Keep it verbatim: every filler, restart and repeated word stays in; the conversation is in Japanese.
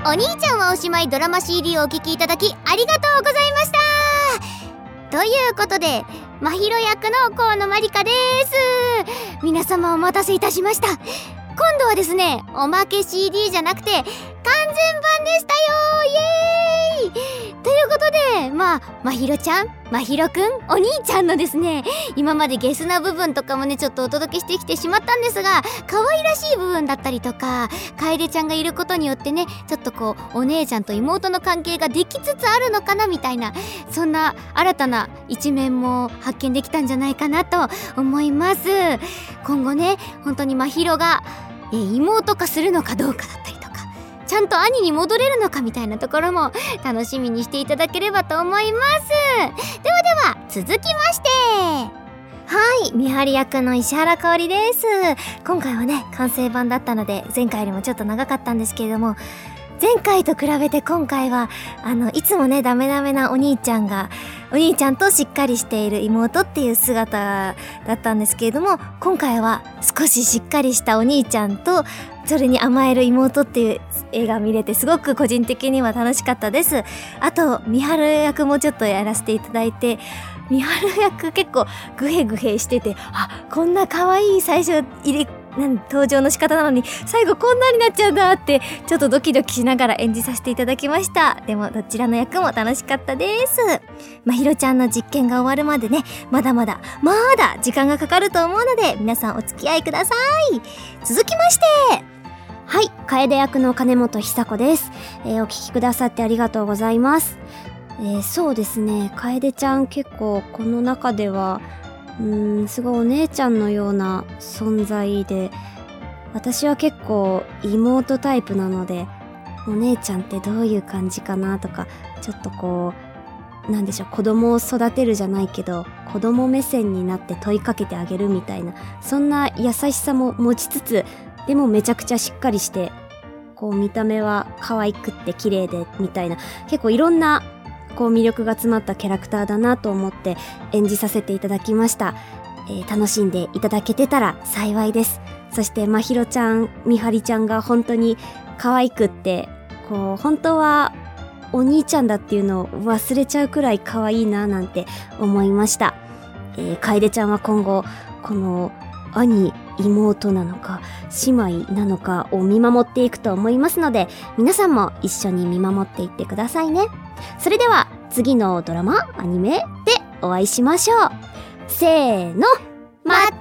お兄ちゃんはおしまいドラマ シーディー をお聴きいただきありがとうございました。ということで、まひろ役の河野まりかです。皆様お待たせいたしました。今度はですね、おまけ シーディー じゃなくて完全版でしたよ。イエーイということで、まあまひろちゃん、まひろくん、お兄ちゃんのですね、今までゲスな部分とかもねちょっとお届けしてきてしまったんですが、可愛らしい部分だったりとか、楓ちゃんがいることによってね、ちょっとこうお姉ちゃんと妹の関係ができつつあるのかなみたいな、そんな新たな一面も発見できたんじゃないかなと思います。今後ね、本当にまひろがえ妹化するのかどうかだったりとか、ちゃんと兄に戻れるのかみたいなところも楽しみにしていただければと思います。ではでは続きまして、 はい、みはり役の石原かおりです。今回はね、完成版だったので前回よりもちょっと長かったんですけれども、前回と比べて今回はあのいつもねダメダメなお兄ちゃんがお兄ちゃんとしっかりしている妹っていう姿だったんですけれども、今回は少ししっかりしたお兄ちゃんとそれに甘える妹っていう映画見れて、すごく個人的には楽しかったです。あとみはる役もちょっとやらせていただいて、みはる役結構グヘグヘしてて、あ、こんな可愛い最初入れなん登場の仕方なのに最後こんなになっちゃうんだってちょっとドキドキしながら演じさせていただきました。でもどちらの役も楽しかったです。まひろちゃんの実験が終わるまでね、まだまだまだ時間がかかると思うので、皆さんお付き合いください。続きまして、はい、楓役の金本久子です。えー、お聞きくださってありがとうございます。えー、そうですね、楓ちゃん結構この中ではうーんすごいお姉ちゃんのような存在で、私は結構妹タイプなので、お姉ちゃんってどういう感じかなとか、ちょっとこうなんでしょう、子供を育てるじゃないけど子供目線になって問いかけてあげるみたいな、そんな優しさも持ちつつ、でもめちゃくちゃしっかりして、こう見た目は可愛くって綺麗でみたいな、結構いろんなこう魅力が詰まったキャラクターだなと思って演じさせていただきました。えー、楽しんでいただけてたら幸いです。そしてまひろちゃん、みはりちゃんが本当に可愛くって、こう本当はお兄ちゃんだっていうのを忘れちゃうくらい可愛いななんて思いました。えー、楓ちゃんは今後この兄妹なのか姉妹なのかを見守っていくと思いますので、皆さんも一緒に見守っていってくださいね。それでは次のドラマアニメでお会いしましょう。せーの、また